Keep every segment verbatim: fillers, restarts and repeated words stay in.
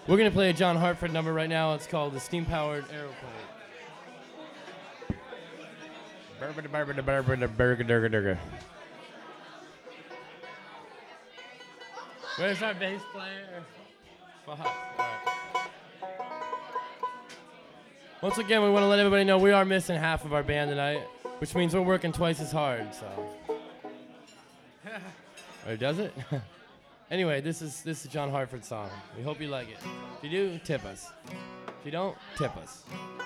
We're going to play a John Hartford number right now. It's called The Steam-Powered Aeroplane. Where's our bass player? Fuck. All right. Once again, we want to let everybody know we are missing half of our band tonight, which means we're working twice as hard, so. Or does it? Anyway, this is this is a John Hartford song. We hope you like it. If you do, tip us. If you don't, tip us.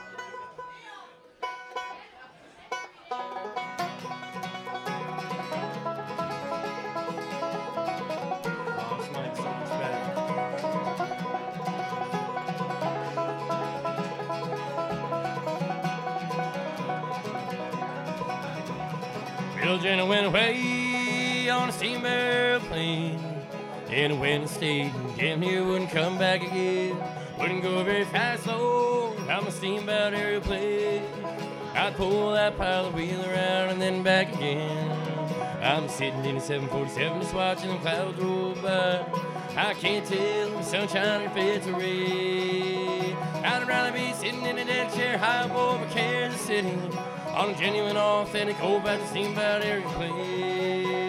Children went away on a steam airplane in a winter state, damn near wouldn't come back again. Wouldn't go very fast, though. I'm a steamboat airplane. I'd pull that pile of wheel around and then back again. I'm sitting in a seven forty-seven just watching the clouds roll by. I can't tell if it's sunshine or if it's a rain. I'd rather be sitting in a deck chair high over Kansas City on a genuine, authentic, old-fashioned steamboat airplane.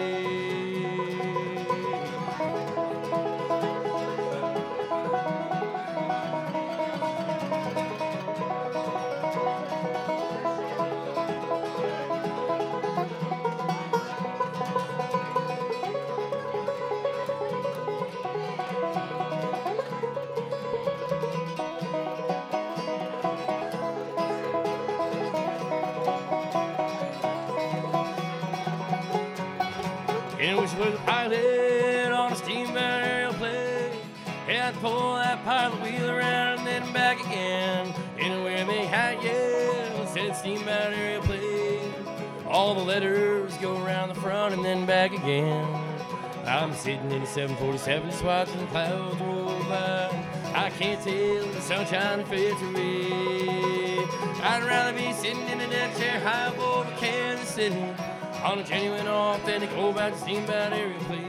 Was a pilot on a steamboat airplane. Yeah, I'd pull that pilot wheel around and then back again. Anywhere they had, yeah, said steamboat airplane. All the letters go around the front and then back again. I'm sitting in a seven forty-seven just watching the clouds roll by. I can't tell the sunshine if it's red. I'd rather be sitting in a deck chair high over Kansas City on a genuine, authentic, old-fashioned steamboat airplane.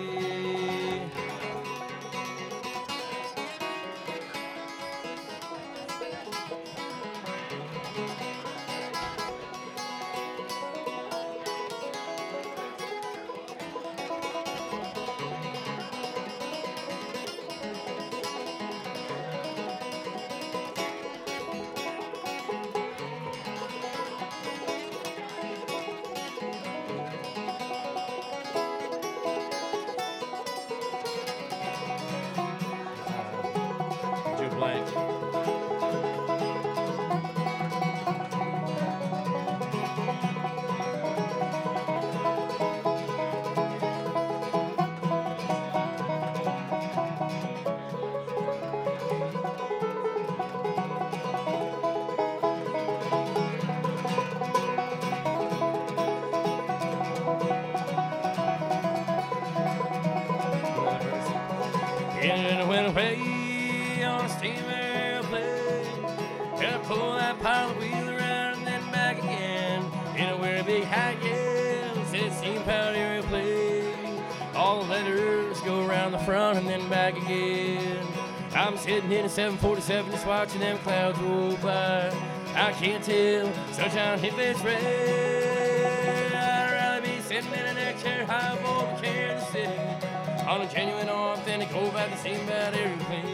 Sitting in a seven forty-seven just watching them clouds roll by. I can't tell sunshine if it's red. I'd rather be sitting in a deck chair high over Kansas City on a genuine, authentic, old-fashioned steamboat airplane.